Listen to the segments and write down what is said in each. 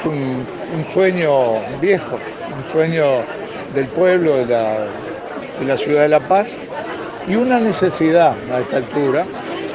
un sueño viejo, un sueño del pueblo, de la ciudad de La Paz, y una necesidad a esta altura.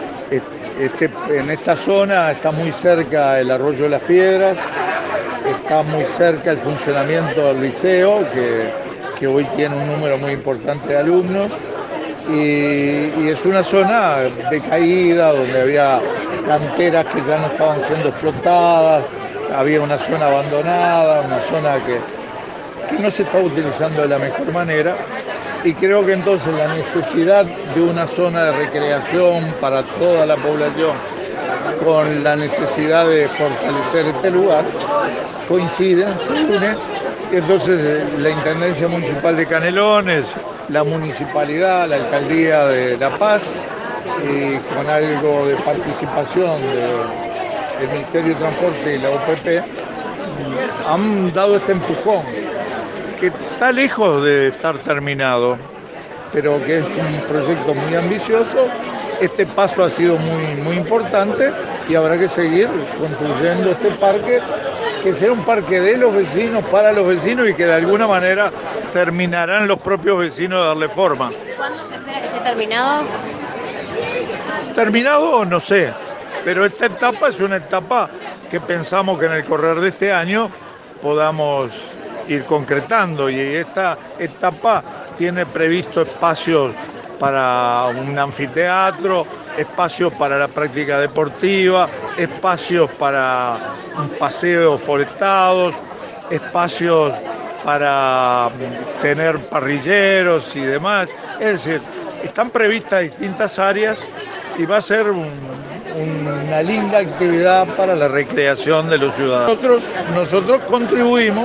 En esta zona está muy cerca el Arroyo de las Piedras, está muy cerca el funcionamiento del liceo, que hoy tiene un número muy importante de alumnos, y es una zona decaída, donde había canteras que ya no estaban siendo explotadas, había una zona abandonada, una zona que no se está utilizando de la mejor manera, y creo que entonces la necesidad de una zona de recreación para toda la población con la necesidad de fortalecer este lugar coinciden, se unen, y entonces la Intendencia Municipal de Canelones, la Municipalidad, la Alcaldía de La Paz, y con algo de participación del Ministerio de Transporte y la OPP, han dado este empujón, que está lejos de estar terminado, pero que es un proyecto muy ambicioso. Este paso ha sido muy importante y habrá que seguir construyendo este parque, que será un parque de los vecinos, para los vecinos, y que de alguna manera terminarán los propios vecinos de darle forma. ¿Cuándo se espera que esté terminado? Terminado, no sé, pero esta etapa es una etapa que pensamos que en el correr de este año podamos ir concretando, y esta etapa tiene previsto espacios para un anfiteatro, espacios para la práctica deportiva, espacios para un paseo forestados, espacios para tener parrilleros y demás. Es decir, están previstas distintas áreas y va a ser una linda actividad para la recreación de los ciudadanos. Nosotros contribuimos,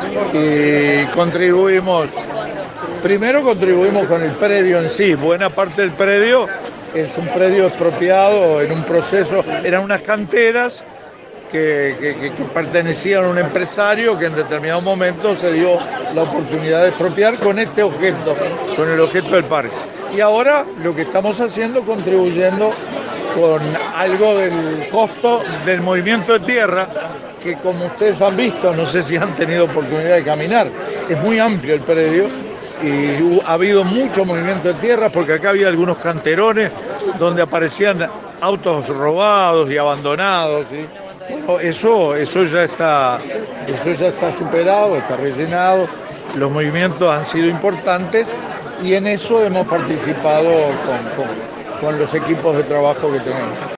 primero contribuimos con el predio en sí. Buena parte del predio es un predio expropiado en un proceso, eran unas canteras que pertenecían a un empresario que en determinado momento se dio la oportunidad de expropiar con este objeto, con el objeto del parque. Y ahora lo que estamos haciendo, contribuyendo con algo del costo del movimiento de tierra, que como ustedes han visto, no sé si han tenido oportunidad de caminar, es muy amplio el predio y ha habido mucho movimiento de tierra, porque acá había algunos canterones donde aparecían autos robados y abandonados, ¿sí? Bueno, eso ya está superado, está rellenado, los movimientos han sido importantes y en eso hemos participado con los equipos de trabajo que tenemos.